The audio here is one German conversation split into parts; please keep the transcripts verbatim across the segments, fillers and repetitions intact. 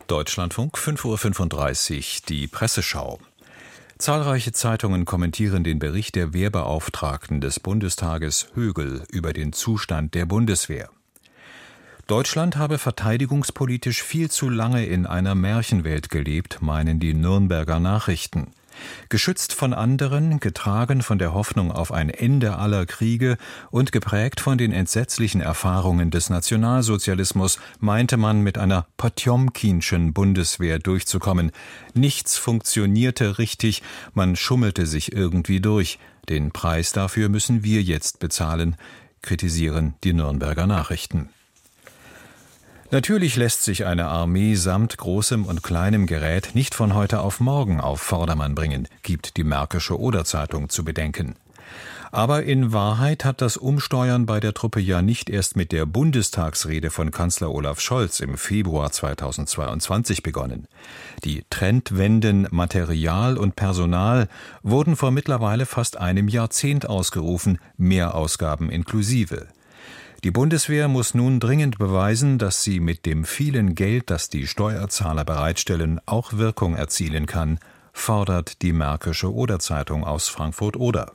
Deutschlandfunk, fünf Uhr fünfunddreißig, die Presseschau. Zahlreiche Zeitungen kommentieren den Bericht der Wehrbeauftragten des Bundestages Högel über den Zustand der Bundeswehr. Deutschland habe verteidigungspolitisch viel zu lange in einer Märchenwelt gelebt, meinen die Nürnberger Nachrichten. Geschützt von anderen, getragen von der Hoffnung auf ein Ende aller Kriege und geprägt von den entsetzlichen Erfahrungen des Nationalsozialismus, meinte man mit einer Potjomkinschen Bundeswehr durchzukommen. Nichts funktionierte richtig, man schummelte sich irgendwie durch. Den Preis dafür müssen wir jetzt bezahlen, kritisieren die Nürnberger Nachrichten. Natürlich lässt sich eine Armee samt großem und kleinem Gerät nicht von heute auf morgen auf Vordermann bringen, gibt die Märkische Oder-Zeitung zu bedenken. Aber in Wahrheit hat das Umsteuern bei der Truppe ja nicht erst mit der Bundestagsrede von Kanzler Olaf Scholz im Februar zweitausendzweiundzwanzig begonnen. Die Trendwenden Material und Personal wurden vor mittlerweile fast einem Jahrzehnt ausgerufen, Mehrausgaben inklusive. Die Bundeswehr muss nun dringend beweisen, dass sie mit dem vielen Geld, das die Steuerzahler bereitstellen, auch Wirkung erzielen kann, fordert die Märkische Oder-Zeitung aus Frankfurt-Oder.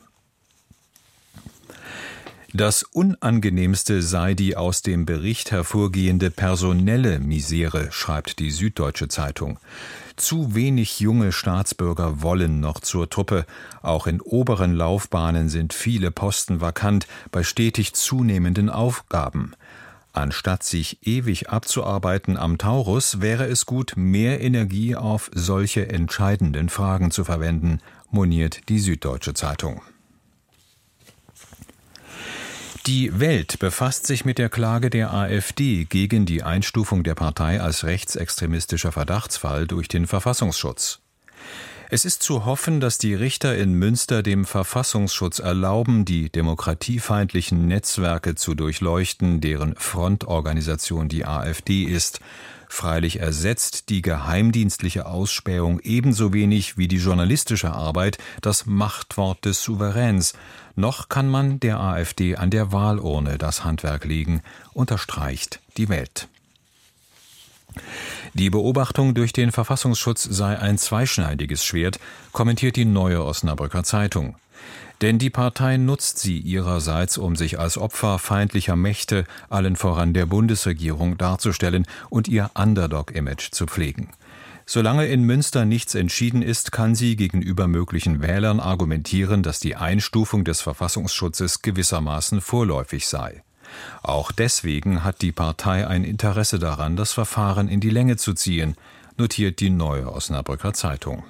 Das Unangenehmste sei die aus dem Bericht hervorgehende personelle Misere, schreibt die Süddeutsche Zeitung. Zu wenig junge Staatsbürger wollen noch zur Truppe. Auch in oberen Laufbahnen sind viele Posten vakant bei stetig zunehmenden Aufgaben. Anstatt sich ewig abzuarbeiten am Taurus, wäre es gut, mehr Energie auf solche entscheidenden Fragen zu verwenden, moniert die Süddeutsche Zeitung. Die Welt befasst sich mit der Klage der AfD gegen die Einstufung der Partei als rechtsextremistischer Verdachtsfall durch den Verfassungsschutz. Es ist zu hoffen, dass die Richter in Münster dem Verfassungsschutz erlauben, die demokratiefeindlichen Netzwerke zu durchleuchten, deren Frontorganisation die AfD ist. Freilich ersetzt die geheimdienstliche Ausspähung ebenso wenig wie die journalistische Arbeit das Machtwort des Souveräns. Noch kann man der AfD an der Wahlurne das Handwerk legen, unterstreicht die Welt. Die Beobachtung durch den Verfassungsschutz sei ein zweischneidiges Schwert, kommentiert die Neue Osnabrücker Zeitung. Denn die Partei nutzt sie ihrerseits, um sich als Opfer feindlicher Mächte, allen voran der Bundesregierung, darzustellen und ihr Underdog-Image zu pflegen. Solange in Münster nichts entschieden ist, kann sie gegenüber möglichen Wählern argumentieren, dass die Einstufung des Verfassungsschutzes gewissermaßen vorläufig sei. Auch deswegen hat die Partei ein Interesse daran, das Verfahren in die Länge zu ziehen, notiert die Neue Osnabrücker Zeitung.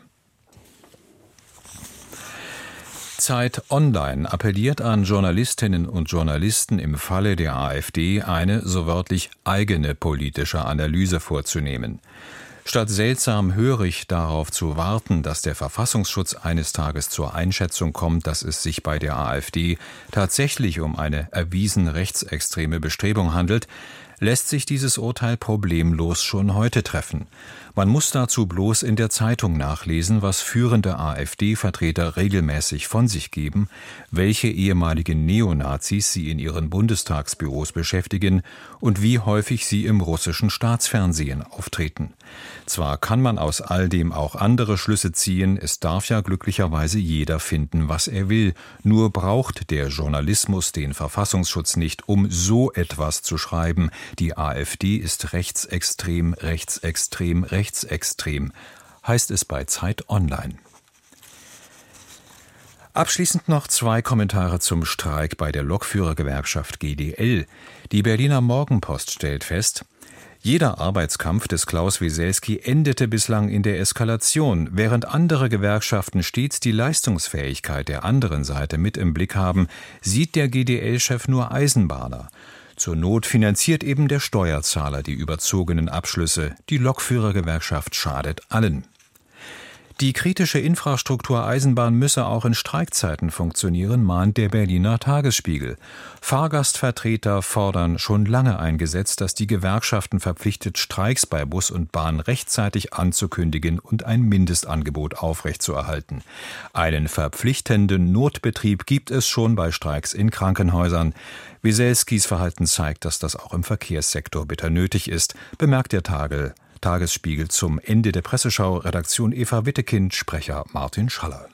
Zeit Online appelliert an Journalistinnen und Journalisten im Falle der AfD eine, so wörtlich, eigene politische Analyse vorzunehmen. Statt seltsam hörig darauf zu warten, dass der Verfassungsschutz eines Tages zur Einschätzung kommt, dass es sich bei der AfD tatsächlich um eine erwiesen rechtsextreme Bestrebung handelt, lässt sich dieses Urteil problemlos schon heute treffen. Man muss dazu bloß in der Zeitung nachlesen, was führende AfD-Vertreter regelmäßig von sich geben, welche ehemaligen Neonazis sie in ihren Bundestagsbüros beschäftigen und wie häufig sie im russischen Staatsfernsehen auftreten. Zwar kann man aus all dem auch andere Schlüsse ziehen, es darf ja glücklicherweise jeder finden, was er will, nur braucht der Journalismus den Verfassungsschutz nicht, um so etwas zu schreiben. Die AfD ist rechtsextrem, rechtsextrem, rechtsextrem. Rechtsextrem, heißt es bei Zeit Online. Abschließend noch zwei Kommentare zum Streik bei der Lokführergewerkschaft G D L. Die Berliner Morgenpost stellt fest, jeder Arbeitskampf des Klaus Wieselski endete bislang in der Eskalation, während andere Gewerkschaften stets die Leistungsfähigkeit der anderen Seite mit im Blick haben, sieht der G D L-Chef nur Eisenbahner. Zur Not finanziert eben der Steuerzahler die überzogenen Abschlüsse. Die Lokführergewerkschaft schadet allen. Die kritische Infrastruktur Eisenbahn müsse auch in Streikzeiten funktionieren, mahnt der Berliner Tagesspiegel. Fahrgastvertreter fordern schon lange ein Gesetz, das die Gewerkschaften verpflichtet, Streiks bei Bus und Bahn rechtzeitig anzukündigen und ein Mindestangebot aufrechtzuerhalten. Einen verpflichtenden Notbetrieb gibt es schon bei Streiks in Krankenhäusern. Wieselskis Verhalten zeigt, dass das auch im Verkehrssektor bitter nötig ist, bemerkt der Tage, Tagesspiegel zum Ende der Presseschau. Redaktion Eva Wittekind, Sprecher Martin Schaller.